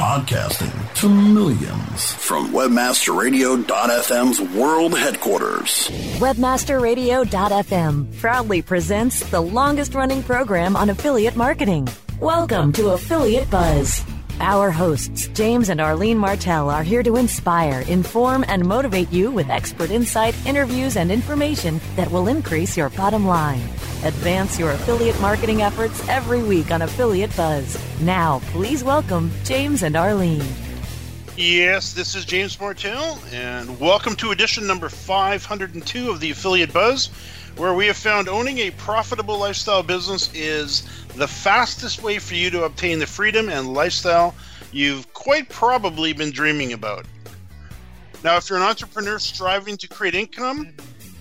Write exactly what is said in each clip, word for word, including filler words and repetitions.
Broadcasting to millions from webmaster radio dot f m's world headquarters. webmaster radio dot f m proudly presents the longest-running program on affiliate marketing. Welcome to Affiliate Buzz. Our hosts, James and Arlene Martell, are here to inspire, inform, and motivate you with expert insight, interviews, and information that will increase your bottom line. Advance your affiliate marketing efforts every week on Affiliate Buzz. Now, please welcome James and Arlene. Yes, this is James Martell, and welcome to edition number five hundred two of the Affiliate Buzz, where we have found owning a profitable lifestyle business is the fastest way for you to obtain the freedom and lifestyle you've quite probably been dreaming about. Now, if you're an entrepreneur striving to create income,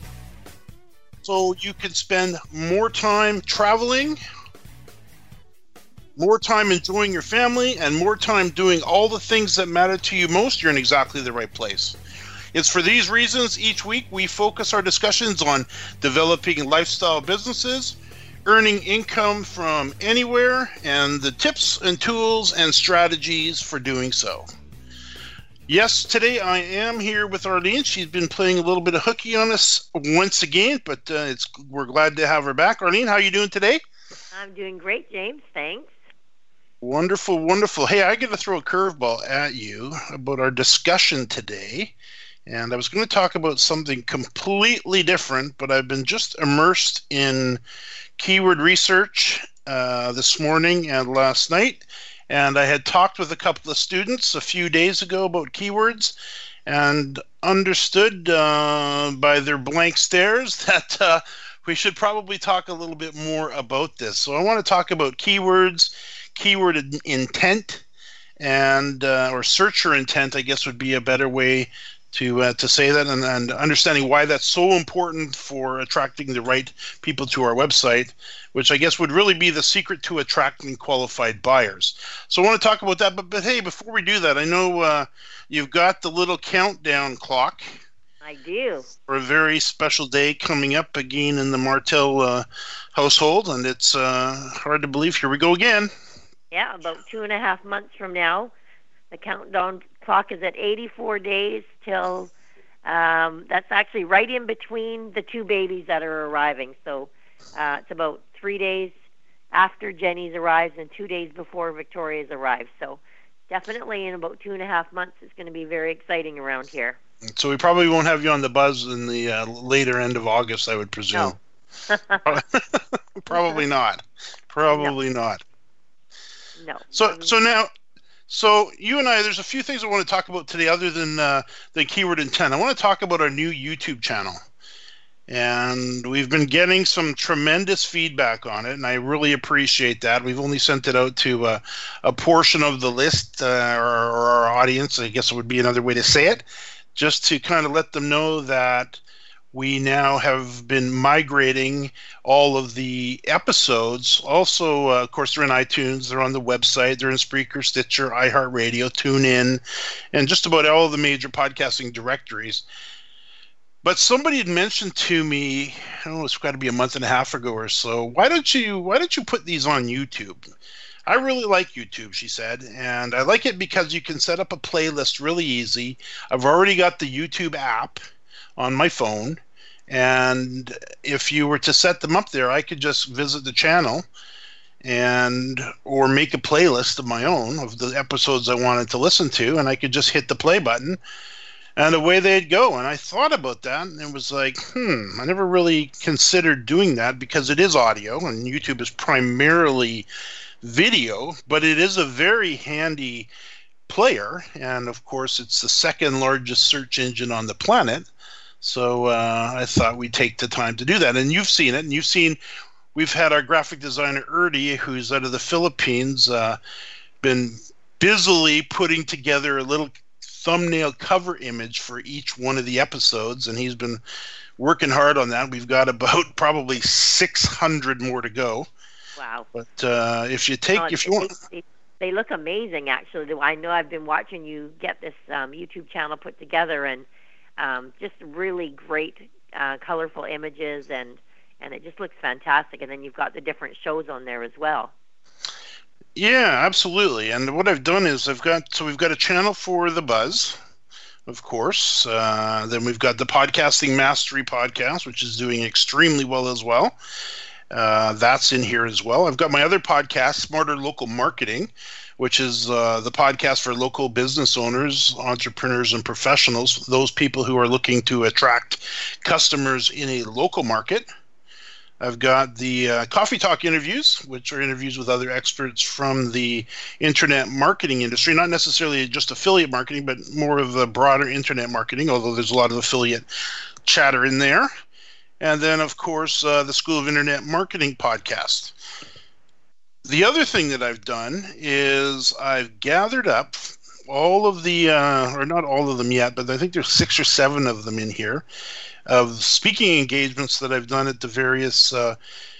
so you can spend more time traveling, more time enjoying your family, and more time doing all the things that matter to you most, you're in exactly the right place. It's for these reasons each week we focus our discussions on developing lifestyle businesses, earning income from anywhere, and the tips and tools and strategies for doing so. Yes, today I am here with Arlene. She's been playing a little bit of hooky on us once again, but uh, it's we're glad to have her back. Arlene, how are you doing today? I'm doing great, James. Thanks. Wonderful, wonderful. Hey, I got to throw a curveball at you about our discussion today. And I was going to talk about something completely different, but I've been just immersed in keyword research uh, this morning and last night. And I had talked with a couple of students a few days ago about keywords and understood uh, by their blank stares that uh, we should probably talk a little bit more about this. So I want to talk about keywords, keyword intent, and uh, or searcher intent, I guess would be a better way to uh, to say that, and, and understanding why that's so important for attracting the right people to our website, which I guess would really be the secret to attracting qualified buyers. So I want to talk about that, but, but hey, before we do that, I know uh, you've got the little countdown clock. I do. For a very special day coming up again in the Martell uh, household, and it's uh, hard to believe. Here we go again. Yeah, about two and a half months from now, the countdown clock is at eighty-four days till um, that's actually right in between the two babies that are arriving. So uh, it's about three days after Jenny's arrives and two days before Victoria's arrives. So definitely in about two and a half months, it's going to be very exciting around here. So we probably won't have you on the buzz in the uh, later end of August, I would presume. No. Probably not. Probably no. not. No. So so now. So you and I, there's a few things I want to talk about today other than uh, the keyword intent. I want to talk about our new YouTube channel. And we've been getting some tremendous feedback on it, and I really appreciate that. We've only sent it out to uh, a portion of the list, uh, or, or our audience, I guess it would be another way to say it, just to kind of let them know that we now have been migrating all of the episodes. Also, uh, of course, they're in iTunes, they're on the website, they're in Spreaker, Stitcher, iHeartRadio, TuneIn, and just about all the major podcasting directories. But somebody had mentioned to me, I don't know, it's got to be a month and a half ago or so, why don't you why don't you put these on YouTube? I really like YouTube, she said, and I like it because you can set up a playlist really easy. I've already got the YouTube app on my phone, and if you were to set them up there, I could just visit the channel and or make a playlist of my own of the episodes I wanted to listen to, and I could just hit the play button and away they'd go. And I thought about that, and it was like, hmm, I never really considered doing that because it is audio and YouTube is primarily video, but it is a very handy player, and of course it's the second largest search engine on the planet. So uh, I thought we'd take the time to do that. And you've seen it, and you've seen, we've had our graphic designer, Erdi, who's out of the Philippines, uh, been busily putting together a little thumbnail cover image for each one of the episodes, and he's been working hard on that. We've got about probably six hundred more to go. Wow. But uh, if you take, no, if you want... They, they look amazing, actually. I know I've been watching you get this um, YouTube channel put together, and Um, just really great, uh, colorful images, and, and it just looks fantastic. And then you've got the different shows on there as well. Yeah, absolutely. And what I've done is I've got, so we've got a channel for The Buzz, of course. Uh, then we've got the Podcasting Mastery podcast, which is doing extremely well as well. Uh, that's in here as well. I've got my other podcast, Smarter Local Marketing, which is uh, the podcast for local business owners, entrepreneurs, and professionals, those people who are looking to attract customers in a local market. I've got the uh, Coffee Talk interviews, which are interviews with other experts from the internet marketing industry, not necessarily just affiliate marketing, but more of the broader internet marketing, although there's a lot of affiliate chatter in there. And then, of course, uh, the School of Internet Marketing podcast. The other thing that I've done is I've gathered up all of the, uh, or not all of them yet, but I think there's six or seven of them in here, of speaking engagements that I've done at the various uh,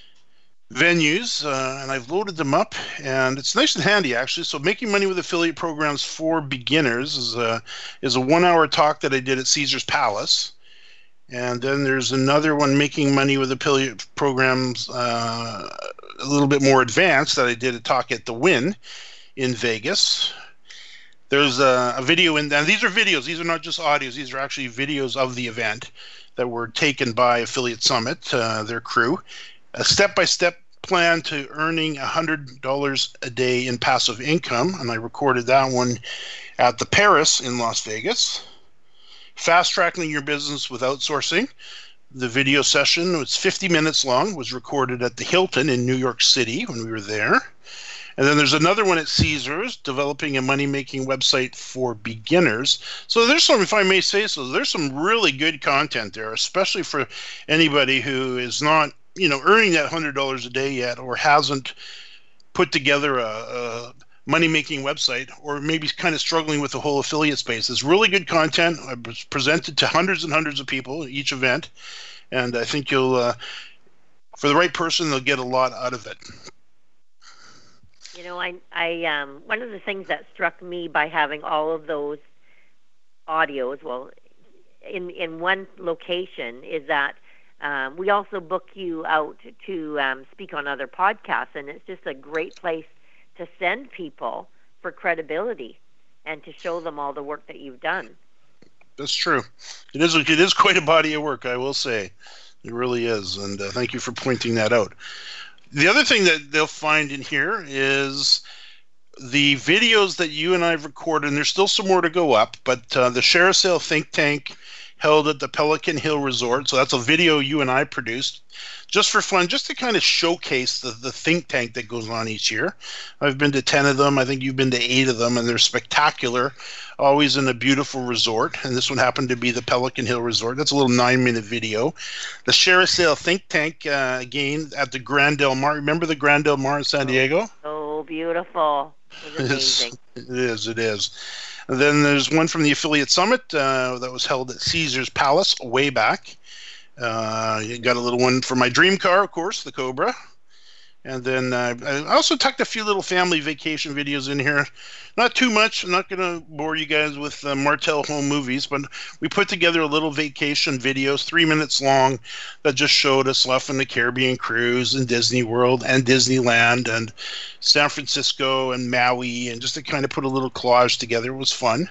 venues, uh, and I've loaded them up, and it's nice and handy, actually. So Making Money with Affiliate Programs for Beginners is a, is a one-hour talk that I did at Caesar's Palace. And then there's another one, Making Money with Affiliate Programs, uh, a little bit more advanced, that I did a talk at the Wynn in Vegas. There's a, a video in, and these are videos, these are not just audios, these are actually videos of the event that were taken by Affiliate Summit, uh, their crew. A step-by-step plan to earning one hundred dollars a day in passive income, and I recorded that one at the Paris in Las Vegas. Fast-tracking your business with outsourcing. The video session was fifty minutes long, was recorded at the Hilton in New York City when we were there. And then there's another one at Caesars, developing a money-making website for beginners. So there's some, if I may say so, there's some really good content there, especially for anybody who is not, you know, earning that one hundred dollars a day yet, or hasn't put together a, a money-making website, or maybe kind of struggling with the whole affiliate space. It's really good content. I was presented to hundreds and hundreds of people at each event, and I think you'll, uh, for the right person, they'll get a lot out of it. You know, I, I, um, one of the things that struck me by having all of those audios, well, in in one location, is that um, we also book you out to um, speak on other podcasts, and it's just a great place to send people for credibility and to show them all the work that you've done. That's true. It is, it is quite a body of work, I will say. It really is, and uh, thank you for pointing that out. The other thing that they'll find in here is the videos that you and I have recorded, and there's still some more to go up, but uh, the Share a Sale Think Tank held at the Pelican Hill Resort. So that's a video you and I produced just for fun, just to kind of showcase the, the think tank that goes on each year. I've been to ten of them. I think you've been to eight of them, and they're spectacular, always in a beautiful resort. And this one happened to be the Pelican Hill Resort. That's a little nine-minute video. The Share a Sale Think Tank, uh, again, at the Grand Del Mar. Remember the Grand Del Mar in San Diego? Oh, beautiful. It was amazing. It is, it is. And then there's one from the Affiliate Summit uh, that was held at Caesar's Palace way back. Uh, you got a little one for my dream car, of course, the Cobra. And then uh, I also tucked a few little family vacation videos in here. Not too much. I'm not going to bore you guys with uh, Martell home movies, but we put together a little vacation videos, three minutes long, that just showed us off on the Caribbean cruise and Disney World and Disneyland and San Francisco and Maui, and just to kind of put a little collage together. It was fun.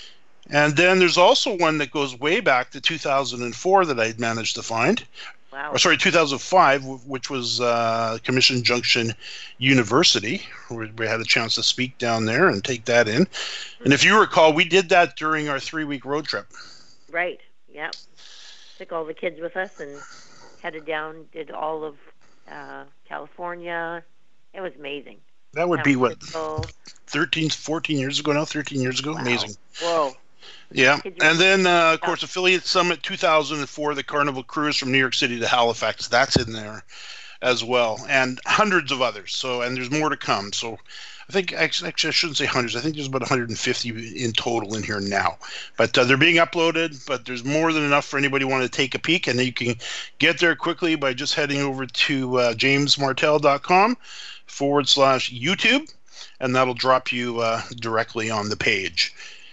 And then there's also one that goes way back to two thousand four that I managed to find. Wow. Or sorry, two thousand five, which was uh, Commission Junction University, where we had a chance to speak down there and take that in. And if you recall, we did that during our three-week road trip. Right, yeah. Took all the kids with us and headed down, did all of uh, California. It was amazing. That would be, what, Francisco. thirteen, fourteen years ago now? thirteen years ago? Wow. Amazing. Whoa. Yeah, and then, uh, of course, Affiliate Summit two thousand four, the Carnival Cruise from New York City to Halifax. That's in there as well, and hundreds of others. So, and there's more to come. So I think, actually, actually I shouldn't say hundreds. I think there's about one hundred fifty in total in here now. But uh, they're being uploaded, but there's more than enough for anybody who want to take a peek. And you can get there quickly by just heading over to uh, jamesmartell.com forward slash YouTube, and that'll drop you uh, directly on the page.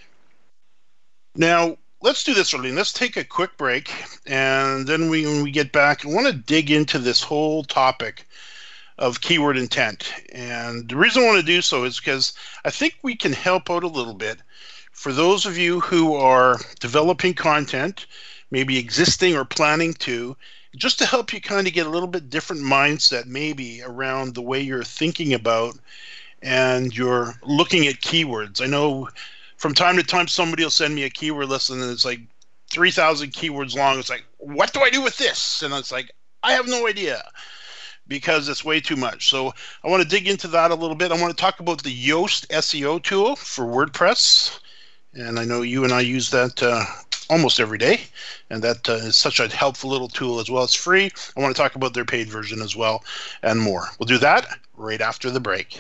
Now, let's do this, Arlene. Let's take a quick break, and then we, when we get back, I want to dig into this whole topic of keyword intent. And the reason I want to do so is because I think we can help out a little bit for those of you who are developing content, maybe existing or planning to, just to help you kind of get a little bit different mindset maybe around the way you're thinking about and you're looking at keywords. I know from time to time somebody will send me a keyword list and it's like three thousand keywords long. It's like, what do I do with this? And it's like, I have no idea, because it's way too much. So I want to dig into that a little bit. I want to talk about the Yoast S E O tool for WordPress. And I know you and I use that uh, almost every day. And that uh, is such a helpful little tool as well. It's free. I want to talk about their paid version as well and more. We'll do that right after the break.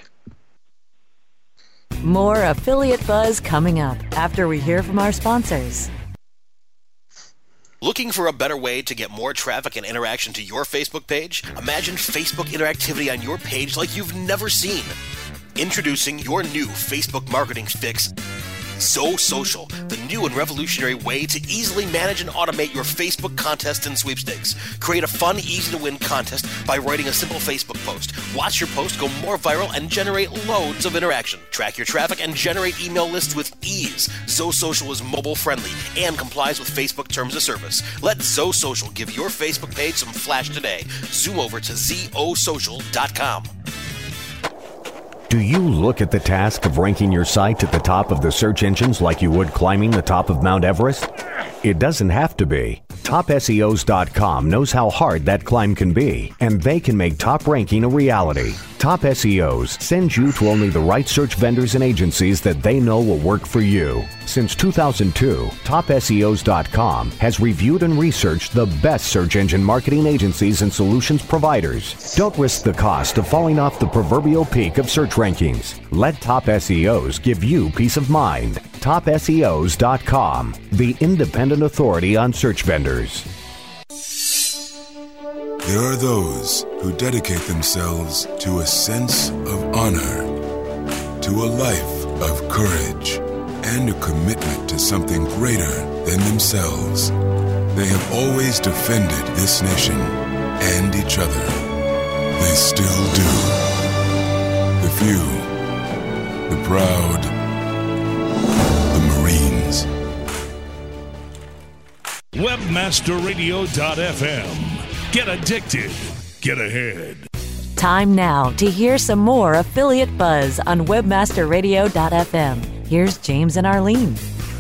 More Affiliate Buzz coming up after we hear from our sponsors. Looking for a better way to get more traffic and interaction to your Facebook page? Imagine Facebook interactivity on your page like you've never seen. Introducing your new Facebook marketing fix, ZoSocial, the new and revolutionary way to easily manage and automate your Facebook contests and sweepstakes. Create a fun, easy-to-win contest by writing a simple Facebook post. Watch your post go more viral and generate loads of interaction. Track your traffic and generate email lists with ease. ZoSocial is mobile-friendly and complies with Facebook terms of service. Let ZoSocial give your Facebook page some flash today. Zoom over to zo social dot com. Do you look at the task of ranking your site at the top of the search engines like you would climbing the top of Mount Everest? It doesn't have to be. Top S E Os dot com knows how hard that climb can be, and they can make top ranking a reality. Top S E Os sends you to only the right search vendors and agencies that they know will work for you. Since two thousand two, Top S E Os dot com has reviewed and researched the best search engine marketing agencies and solutions providers. Don't risk the cost of falling off the proverbial peak of search rankings. Let Top S E Os give you peace of mind. Top S E Os dot com, the independent authority on search vendors. There are those who dedicate themselves to a sense of honor, to a life of courage, and a commitment to something greater than themselves. They have always defended this nation and each other. They still do. The few, the proud, the Marines. webmaster radio dot f m. Get addicted. Get ahead. Time now to hear some more Affiliate Buzz on webmaster radio dot f m. Here's James and Arlene.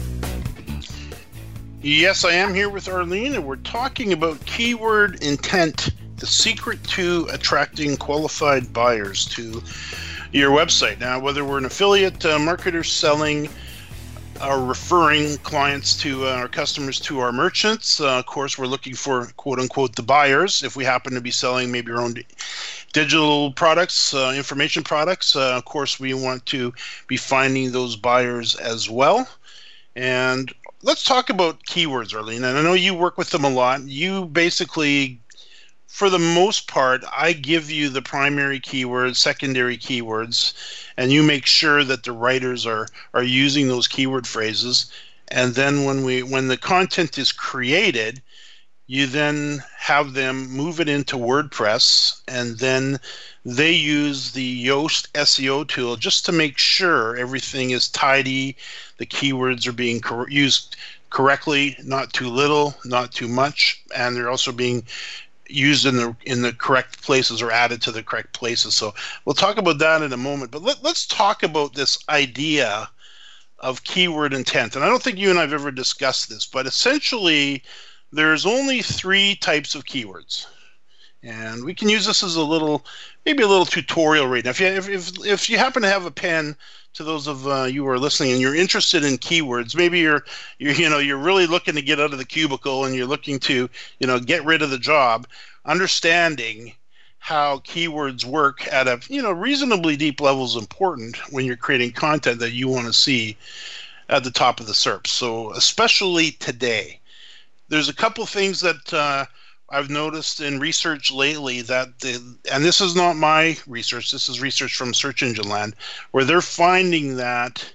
Yes, I am here with Arlene, and we're talking about keyword intent, the secret to attracting qualified buyers to your website. Now, whether we're an affiliate uh, marketer selling or referring clients to uh, our customers to our merchants, uh, of course, we're looking for quote-unquote the buyers. If we happen to be selling maybe our own digital products, uh, information products, uh, of course, we want to be finding those buyers as well. And let's talk about keywords, Arlene. And I know you work with them a lot. You basically, for the most part, I give you the primary keywords, secondary keywords, and you make sure that the writers are are using those keyword phrases. And then when we when the content is created, you then have them move it into WordPress, and then they use the Yoast S E O tool just to make sure everything is tidy, the keywords are being cor- used correctly, not too little, not too much, and they're also being used in the in the correct places or added to the correct places. So we'll talk about that in a moment. But let, let's talk about this idea of keyword intent. And I don't think you and I have ever discussed this, but essentially there's only three types of keywords. And we can use this as a little, maybe a little tutorial right now. If you, if, if, if you happen to have a pen, to those of uh, you who are listening and you're interested in keywords, maybe you're, you're, you know, you're really looking to get out of the cubicle and you're looking to, you know, get rid of the job, understanding how keywords work at a, you know, reasonably deep level is important when you're creating content that you want to see at the top of the S E R Ps. So especially today, there's a couple things that uh, I've noticed in research lately that, the, and this is not my research, this is research from Search Engine Land, where they're finding that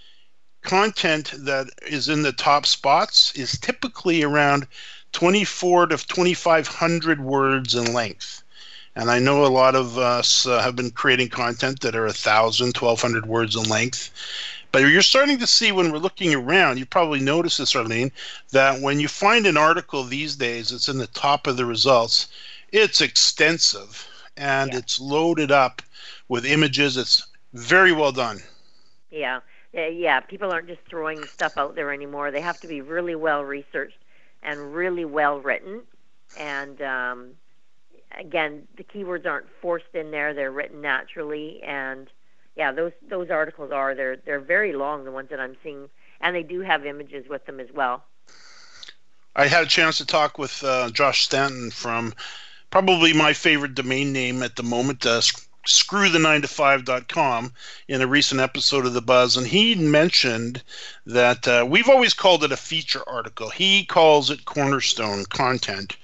content that is in the top spots is typically around twenty-four to twenty-five hundred words in length. And I know a lot of us uh, have been creating content that are one thousand, twelve hundred words in length. But you're starting to see when we're looking around, you probably noticed this, Arlene, that when you find an article these days that's in the top of the results, it's extensive and yeah. it's loaded up with images. It's very well done. Yeah. Yeah, people aren't just throwing stuff out there anymore. They have to be really well researched and really well written. And um, again, the keywords aren't forced in there; they're written naturally. And yeah, those those articles are they're they're very long, the ones that I'm seeing, and they do have images with them as well. I had a chance to talk with uh, Josh Stanton from probably my favorite domain name at the moment, uh, screw the nine to five dot com, in a recent episode of The Buzz, and he mentioned that uh, we've always called it a feature article. He calls it cornerstone content,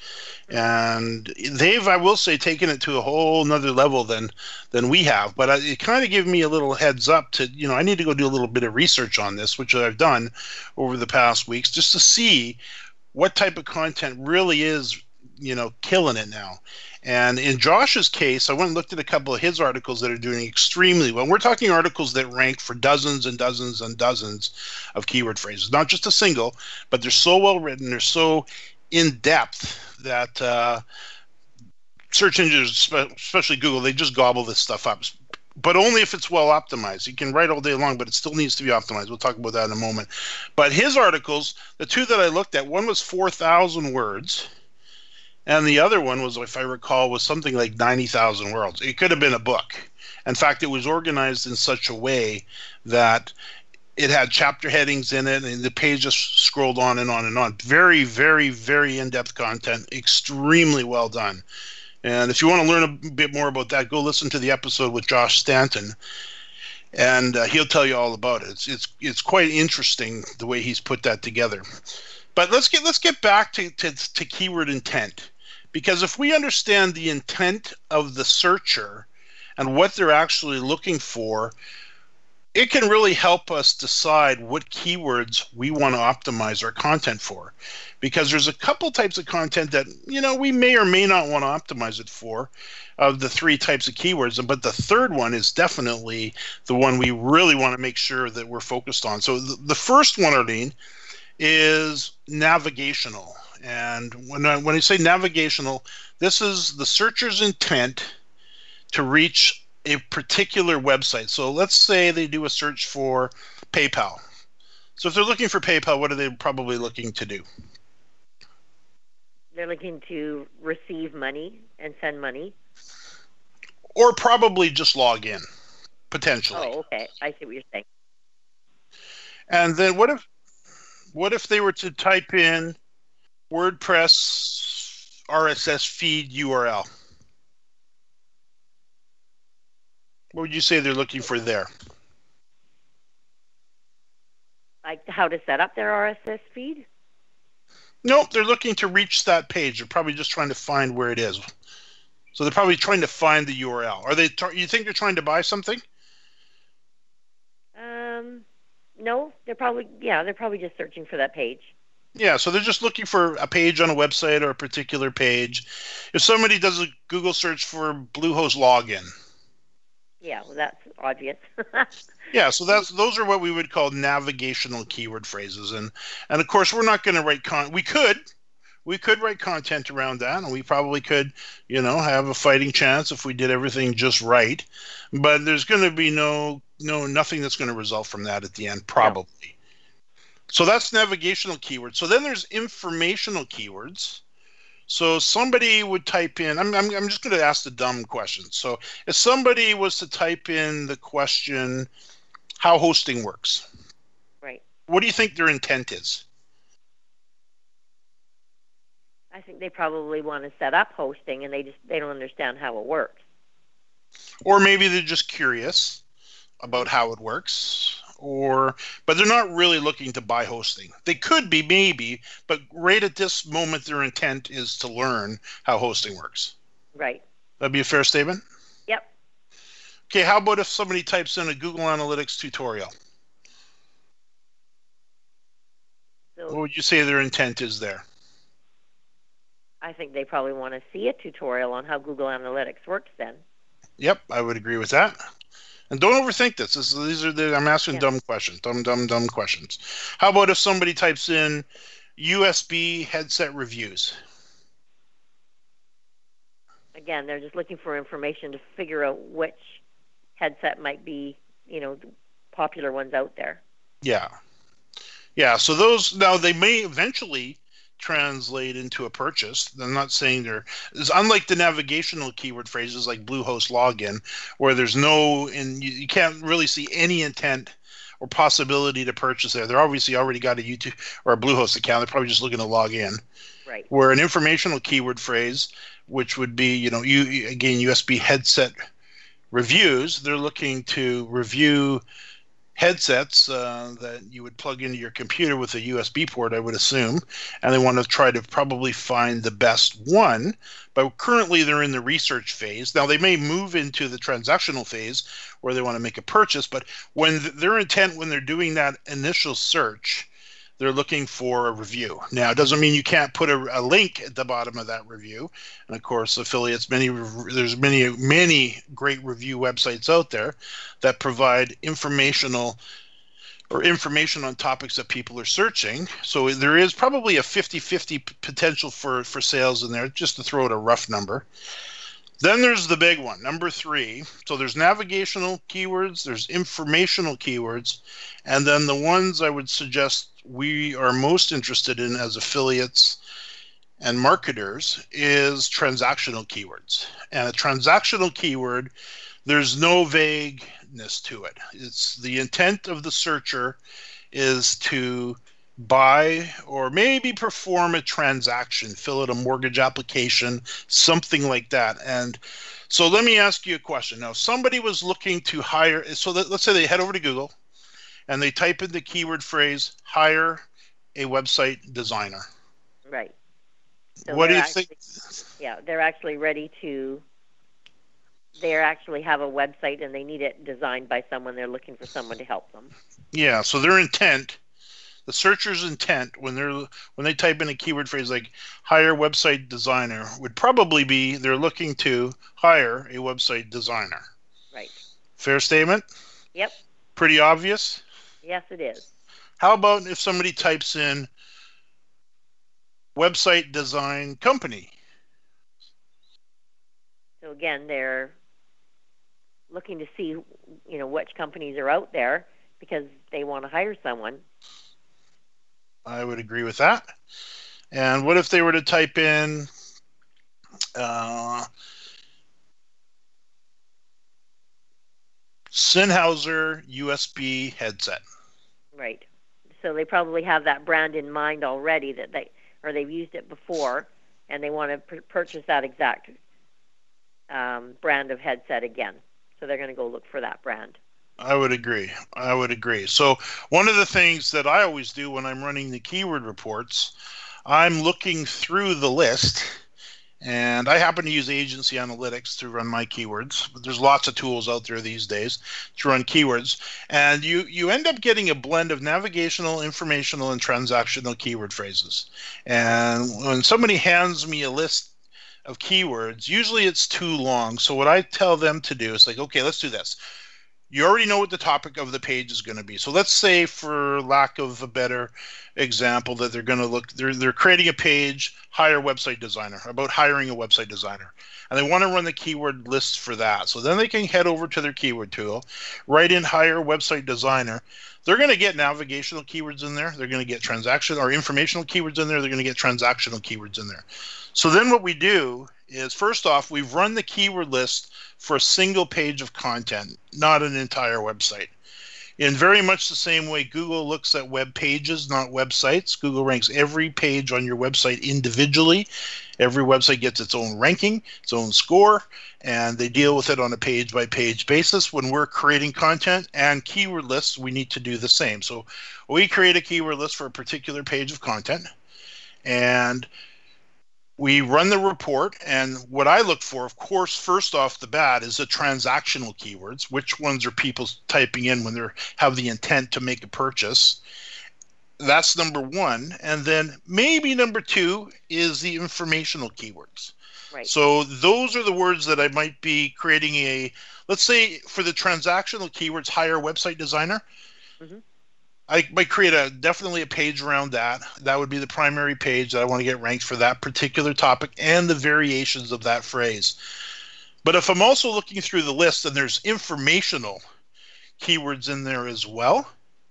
and they've, I will say, taken it to a whole nother level than than we have. But it kind of gave me a little heads up to, you know, I need to go do a little bit of research on this, which I've done over the past weeks, just to see what type of content really is, you know, killing it now. And in Josh's case, I went and looked at a couple of his articles that are doing extremely well. We're talking articles that rank for dozens and dozens and dozens of keyword phrases, not just a single, but they're so well written, they're so in depth that uh, search engines, especially Google, they just gobble this stuff up. But only if it's well optimized. You can write all day long, but it still needs to be optimized. We'll talk about that in a moment. But his articles, the two that I looked at, one was four thousand words. And the other one was, if I recall, was something like ninety thousand words. It could have been a book. In fact, it was organized in such a way that it had chapter headings in it, and the page just scrolled on and on and on. Very, very, very in-depth content, extremely well done. And if you want to learn a bit more about that, go listen to the episode with Josh Stanton, and uh, he'll tell you all about it. It's it's it's quite interesting the way he's put that together. But let's get let's get back to, to, to keyword intent. Because if we understand the intent of the searcher and what they're actually looking for, it can really help us decide what keywords we want to optimize our content for. Because there's a couple types of content that, you know, we may or may not want to optimize it for, of the three types of keywords. But the third one is definitely the one we really want to make sure that we're focused on. So the, the first one, Arlene, is navigational. And when I, when I say navigational, this is the searcher's intent to reach a particular website. So let's say they do a search for PayPal. So if they're looking for PayPal, what are they probably looking to do? They're looking to receive money and send money. Or probably just log in, potentially. Oh, okay. I see what you're saying. And then what if what if they were to type in WordPress R S S feed U R L? What would you say they're looking for there? Like how to set up their R S S feed? Nope, they're looking to reach that page. They're probably just trying to find where it is. So they're probably trying to find the U R L. Are they? You think they're trying to buy something? Um, no, they're probably yeah, they're probably just searching for that page. Yeah, so they're just looking for a page on a website or a particular page. If somebody does a Google search for Bluehost login. Yeah, well, that's obvious. Yeah, so that's those are what we would call navigational keyword phrases, and and of course we're not going to write con. We could, we could write content around that, and we probably could, you know, have a fighting chance if we did everything just right. But there's going to be no no nothing that's going to result from that at the end, probably. No. So that's navigational keywords. So then there's informational keywords. So somebody would type in, I'm, I'm, I'm just going to ask the dumb question. So if somebody was to type in the question, how hosting works, right? What do you think their intent is? I think they probably want to set up hosting and they just they don't understand how it works. Or maybe they're just curious about how it works. Or, but they're not really looking to buy hosting. They could be, maybe, but right at this moment, their intent is to learn how hosting works. Right. That'd be a fair statement? Yep. Okay, how about if somebody types in a Google Analytics tutorial? So, what would you say their intent is there? I I think they probably want to see a tutorial on how Google Analytics works then. Yep, I would agree with that. And don't overthink this. this these are the, I'm asking yeah. dumb questions, dumb, dumb, dumb questions. How about if somebody types in U S B headset reviews? Again, they're just looking for information to figure out which headset might be, you know, the popular ones out there. Yeah. Yeah, so those, now they may eventually translate into a purchase. I'm not saying they're, it's unlike the navigational keyword phrases like Bluehost login, where there's no, and you, you can't really see any intent or possibility to purchase there. They're obviously already got a YouTube or a Bluehost account. They're probably just looking to log in. Right. Where an informational keyword phrase, which would be, you know, you again, U S B headset reviews, they're looking to review headsets uh, that you would plug into your computer with a U S B port, I would assume, and they want to try to probably find the best one. But currently they're in the research phase. Now they may move into the transactional phase where they want to make a purchase, but when th- their intent when they're doing that initial search, they're looking for a review. Now, it doesn't mean you can't put a, a link at the bottom of that review. And of course, affiliates, many there's many, many great review websites out there that provide informational or information on topics that people are searching. So there is probably a fifty-fifty potential for, for sales in there, just to throw out a rough number. Then there's the big one, number three. So there's navigational keywords, there's informational keywords, and then the ones I would suggest we are most interested in as affiliates and marketers is transactional keywords. And a transactional keyword, there's no vagueness to it. It's the intent of the searcher is to buy or maybe perform a transaction, fill out a mortgage application, something like that. And so let me ask you a question. Now, if somebody was looking to hire, so that, let's say they head over to Google and they type in the keyword phrase, hire a website designer. Right. So what do you actually, think? Yeah, they're actually ready to, they actually have a website and they need it designed by someone. They're looking for someone to help them. Yeah, so their intent, the searcher's intent when they're when they type in a keyword phrase like hire website designer would probably be they're looking to hire a website designer. Right. Fair statement? Yep. Pretty obvious? Yes, it is. How about if somebody types in website design company? So again, they're looking to see, you know, which companies are out there because they want to hire someone. I would agree with that. And what if they were to type in uh, Sennheiser U S B headset? Right. So they probably have that brand in mind already that they, or they've used it before, and they want to pr- purchase that exact um, brand of headset again. So they're going to go look for that brand. I would agree. I would agree. So one of the things that I always do when I'm running the keyword reports, I'm looking through the list, and I happen to use Agency Analytics to run my keywords, but there's lots of tools out there these days to run keywords, and you, you end up getting a blend of navigational, informational, and transactional keyword phrases. And when somebody hands me a list of keywords, usually it's too long, so what I tell them to do is like, okay, let's do this. You already know what the topic of the page is going to be. So let's say, for lack of a better example, that they're going to look, they're they're creating a page, hire website designer, about hiring a website designer. And they want to run the keyword list for that. So then they can head over to their keyword tool, write in hire website designer. They're going to get navigational keywords in there. They're going to get transaction or informational keywords in there. They're going to get transactional keywords in there. So then what we do is, first off, we've run the keyword list for a single page of content, not an entire website. In very much the same way Google looks at web pages, not websites. Google ranks every page on your website individually. Every website gets its own ranking, its own score, and they deal with it on a page-by-page basis. When we're creating content and keyword lists, we need to do the same. So we create a keyword list for a particular page of content, and we run the report, and what I look for, of course, first off the bat is the transactional keywords. Which ones are people typing in when they have the intent to make a purchase? that's number one. And then maybe number two is the informational keywords. Right. So those are the words that I might be creating a, let's say for the transactional keywords, hire website designer. Mm-hmm. I might create a definitely a page around that. That would be the primary page that I want to get ranked for that particular topic and the variations of that phrase. But if I'm also looking through the list and there's informational keywords in there as well,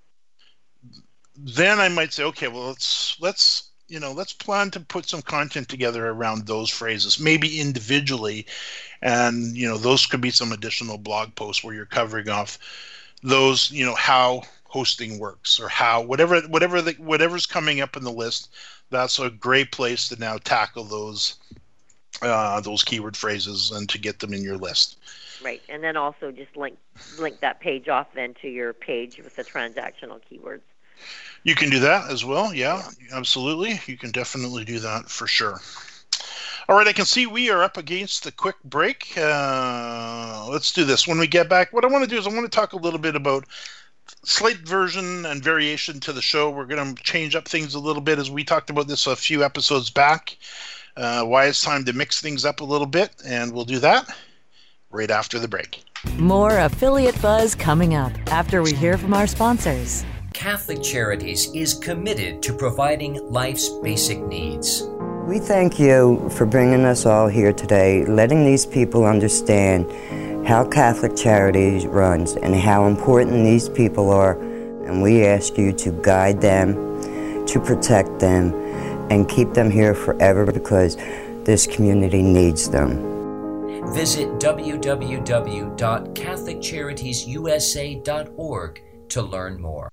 then I might say, okay, well, let's let's you know let's plan to put some content together around those phrases, maybe individually, and you know those could be some additional blog posts where you're covering off those, you know, how hosting works or how whatever whatever the, whatever's coming up in the list. That's a great place to now tackle those uh, those keyword phrases and to get them in your list. Right, and then also just link link that page off then to your page with the transactional keywords. You can do that as well. Yeah, yeah, absolutely. You can definitely do that for sure. All right, I can see we are up against the quick break. Uh, let's do this. When we get back, what I want to do is I want to talk a little bit about slight version and variation to the show. We're going to change up things a little bit, as we talked about this a few episodes back. Uh, why it's time to mix things up a little bit, and we'll do that right after the break. More Affiliate Buzz coming up after we hear from our sponsors. Catholic Charities is committed to providing life's basic needs. We thank you for bringing us all here today, letting these people understand how Catholic Charities runs and how important these people are, and we ask you to guide them, to protect them, and keep them here forever because this community needs them. Visit w w w dot catholic charities u s a dot org to learn more.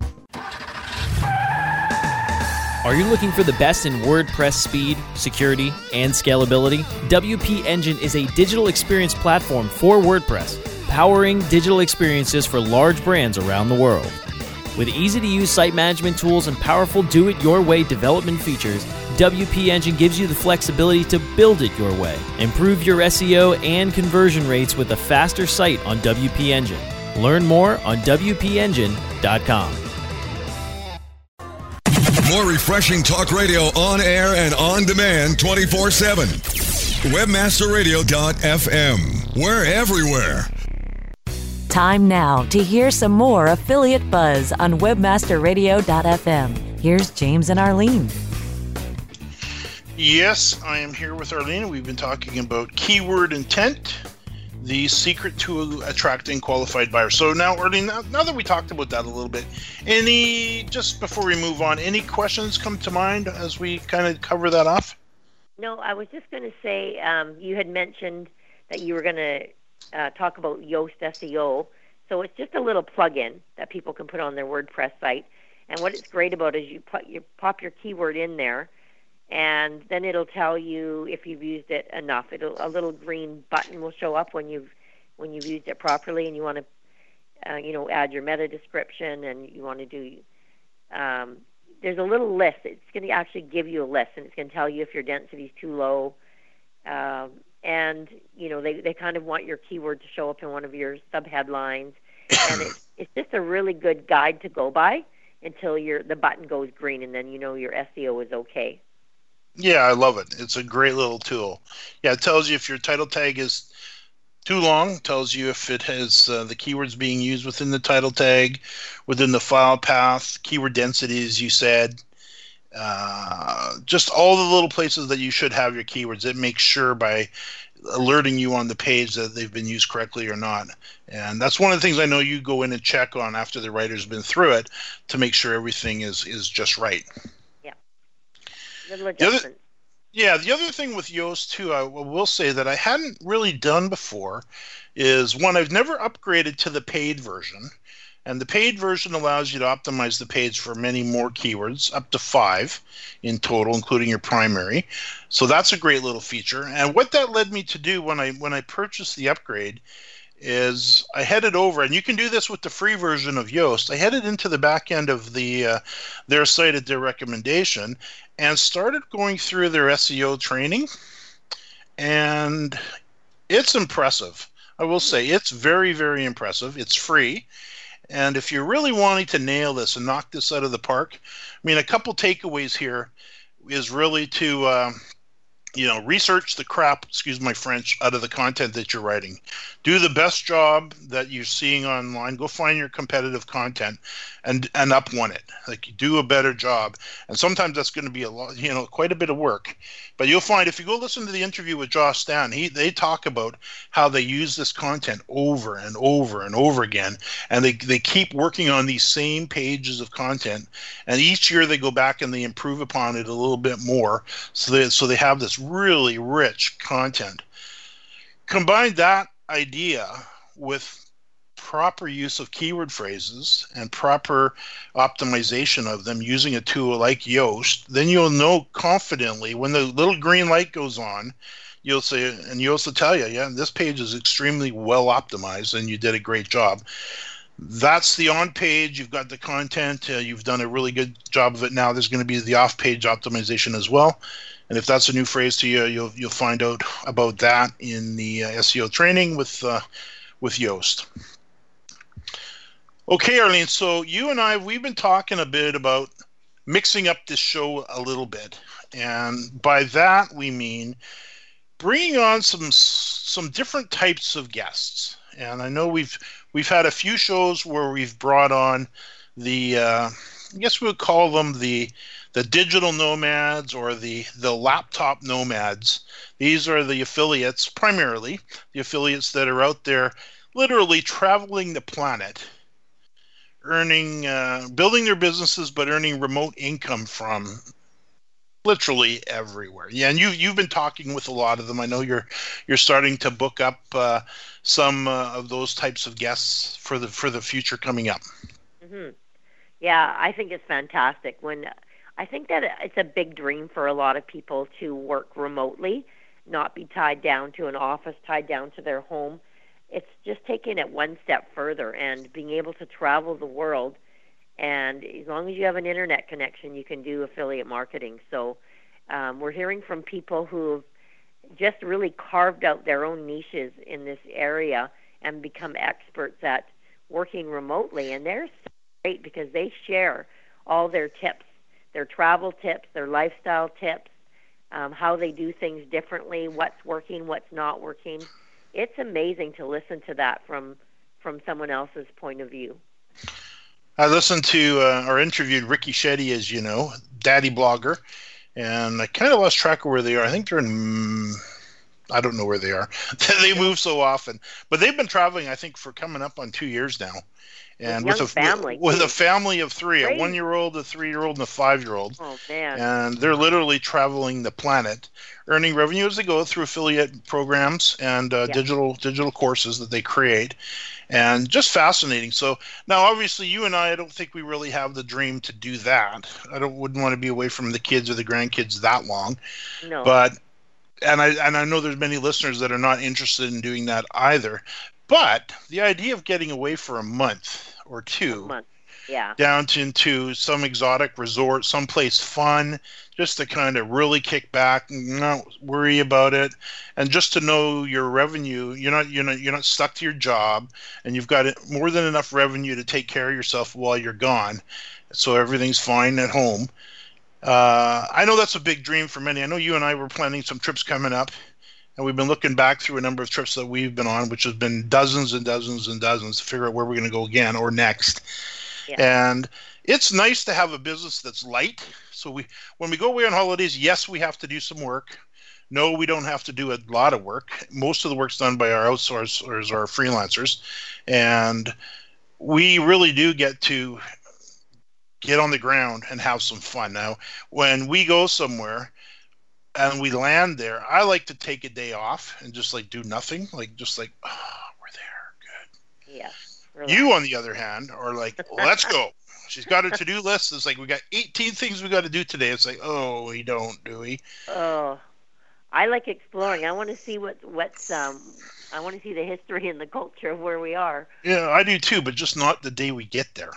Are you looking for the best in WordPress speed, security, and scalability? W P Engine is a digital experience platform for WordPress, powering digital experiences for large brands around the world. With easy-to-use site management tools and powerful do-it-your-way development features, W P Engine gives you the flexibility to build it your way. Improve your S E O and conversion rates with a faster site on W P Engine. Learn more on w p engine dot com. More refreshing talk radio on air and on demand twenty-four seven. webmaster radio dot f m. We're everywhere. Time now to hear some more Affiliate Buzz on webmaster radio dot f m. Here's James and Arlene. Yes, I am here with Arlene. We've been talking about keyword intent, the secret to attracting qualified buyers. So now, Arlene, now, now that we talked about that a little bit, any, just before we move on, any questions come to mind as we kind of cover that off? No, I was just going to say, um, you had mentioned that you were going to uh, talk about Yoast S E O. So it's just a little plug-in that people can put on their WordPress site. And what it's great about is you put, you pop your keyword in there, and then it'll tell you if you've used it enough. It'll, a little green button will show up when you've when you've used it properly, and you want to, uh, you know, add your meta description, and you want to do. Um, there's a little list. It's going to actually give you a list, and it's going to tell you if your density is too low. Um, and you know, they they kind of want your keyword to show up in one of your subheadlines, and it, it's just a really good guide to go by until your the button goes green, and then you know your S E O is okay. Yeah, I love it. It's a great little tool. Yeah, it tells you if your title tag is too long, tells you if it has uh, the keywords being used within the title tag, within the file path, keyword density, as you said, uh, just all the little places that you should have your keywords. It makes sure by alerting you on the page that they've been used correctly or not. And that's one of the things I know you go in and check on after the writer's been through it to make sure everything is, is just right. Little the other, yeah, the other thing with Yoast, too, I will say that I hadn't really done before is, one, I've never upgraded to the paid version. And the paid version allows you to optimize the page for many more keywords, up to five in total, including your primary. So that's a great little feature. And what that led me to do when I when I purchased the upgrade is I headed over, and you can do this with the free version of Yoast. I headed into the back end of the uh, their site at their recommendation and started going through their S E O training, and it's impressive. I will say it's very, very impressive. It's free, And if you're really wanting to nail this and knock this out of the park, I mean, a couple takeaways here is really to, uh, you know, research the crap, excuse my French, out of the content that you're writing. Do the best job that you're seeing online. Go find your competitive content and, and up one it. Like, do a better job. And sometimes that's going to be a lot, you know, quite a bit of work. But you'll find if you go listen to the interview with Josh Stan, he they talk about how they use this content over and over and over again. And they, they keep working on these same pages of content. And each year they go back and they improve upon it a little bit more. So they, so they have this really rich content. Combine that idea with proper use of keyword phrases and proper optimization of them using a tool like Yoast, then you'll know confidently when the little green light goes on, you'll say, and Yoast will tell you, yeah, this page is extremely well optimized and you did a great job. That's the on page. You've got the content. Uh, you've done a really good job of it. Now there's going to be the off page optimization as well. And if that's a new phrase to you, you'll you'll find out about that in the uh, S E O training with uh, with Yoast. Okay, Arlene, so you and I, we've been talking a bit about mixing up this show a little bit. And by that, we mean bringing on some some different types of guests. And I know we've we've had a few shows where we've brought on the, uh, I guess we would call them the the digital nomads or the, the laptop nomads. These are the affiliates, primarily, the affiliates that are out there literally traveling the planet, earning, uh, building their businesses, but earning remote income from literally everywhere. Yeah, and you you've been talking with a lot of them. I know you're you're starting to book up uh, some uh, of those types of guests for the for the future coming up. Mm-hmm. Yeah, I think it's fantastic. When I think that it's a big dream for a lot of people to work remotely, not be tied down to an office, tied down to their home. It's just taking it one step further and being able to travel the world. And as long as you have an internet connection, you can do affiliate marketing. So um, we're hearing from people who've just really carved out their own niches in this area and become experts at working remotely. And they're so great because they share all their tips, their travel tips, their lifestyle tips, um, how they do things differently, what's working, what's not working. It's amazing to listen to that from from someone else's point of view. I listened to uh, or interviewed Ricky Shetty, as you know, daddy blogger, and I kind of lost track of where they are. I think they're in, I don't know where they are. They move so often. But they've been traveling, I think, for coming up on two years now. And with, with a family, with, with a family of three, Great. a one-year-old, a three-year-old, and a five-year-old. Oh, man. And they're literally traveling the planet, earning revenue as they go through affiliate programs and uh, yeah. digital digital courses that they create. And just fascinating. So now, obviously, you and I, I don't think we really have the dream to do that. I don't wouldn't want to be away from the kids or the grandkids that long. No. But and I and I know there's many listeners that are not interested in doing that either. But the idea of getting away for a month or two, a month. Yeah. down to, into some exotic resort, someplace fun, just to kind of really kick back and not worry about it, and just to know your revenue. You're not you're not you're not stuck to your job, and you've got more than enough revenue to take care of yourself while you're gone, so everything's fine at home. Uh, I know that's a big dream for many. I know you and I were planning some trips coming up. And we've been looking back through a number of trips that we've been on, which has been dozens and dozens and dozens to figure out where we're going to go again or next. Yeah. And it's nice to have a business that's light. So we, when we go away on holidays, yes, we have to do some work. No, we don't have to do a lot of work. Most of the work's done by our outsourcers or freelancers. And we really do get to get on the ground and have some fun. Now, when we go somewhere, and we land there, I like to take a day off and just like do nothing, like just like, oh, we're there, good. Yeah. Relax. You, on the other hand, are like, let's go. She's got her to-do list. It's like we got eighteen things we got to do today. It's like, oh, we don't, do we? Oh, I like exploring. I want to see what what's um. I want to see the history and the culture of where we are. Yeah, I do too, but just not the day we get there,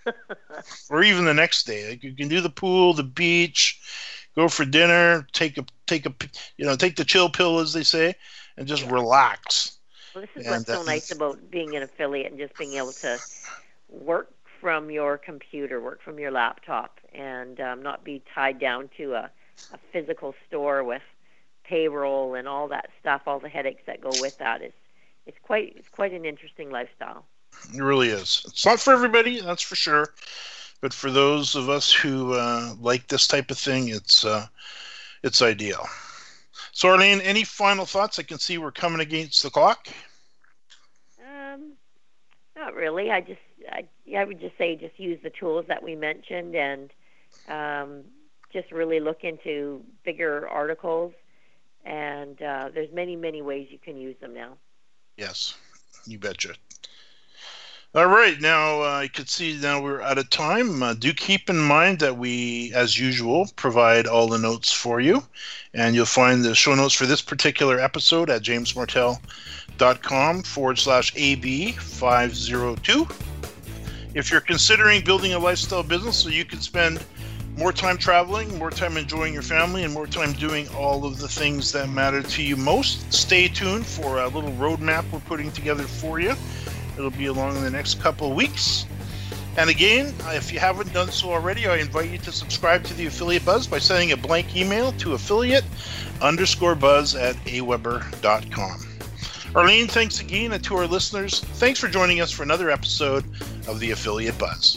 or even the next day. Like you can do the pool, the beach. Go for dinner, take a take a you know take the chill pill, as they say, and just yeah. relax. Well, this is and what's so nice about being an affiliate and just being able to work from your computer, work from your laptop, and um, not be tied down to a, a physical store with payroll and all that stuff, all the headaches that go with that. It's, it's quite it's quite an interesting lifestyle. It really is. It's not for everybody, that's for sure. But for those of us who uh, like this type of thing, it's uh, it's ideal. So, Arlene, any final thoughts? I can see we're coming against the clock. Um, not really. I just, I, I would just say just use the tools that we mentioned, and um, just really look into bigger articles. And uh, there's many, many ways you can use them now. Yes, you betcha. All right, now uh, you can see now we're out of time. Uh, do keep in mind that we, as usual, provide all the notes for you. And you'll find the show notes for this particular episode at jamesmartell.com forward slash AB 502. If you're considering building a lifestyle business so you can spend more time traveling, more time enjoying your family, and more time doing all of the things that matter to you most, stay tuned for a little roadmap we're putting together for you. It'll be along in the next couple of weeks. And again, if you haven't done so already, I invite you to subscribe to the Affiliate Buzz by sending a blank email to affiliate underscore buzz at aweber dot com. Arlene, thanks again, and to our listeners, thanks for joining us for another episode of the Affiliate Buzz.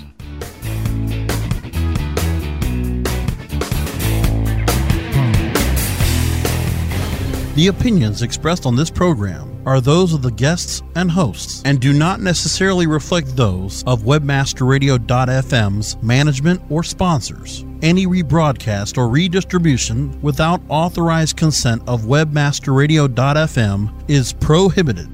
The opinions expressed on this program are those of the guests and hosts and do not necessarily reflect those of webmaster radio dot f m's management or sponsors. Any rebroadcast or redistribution without authorized consent of webmaster radio dot f m is prohibited.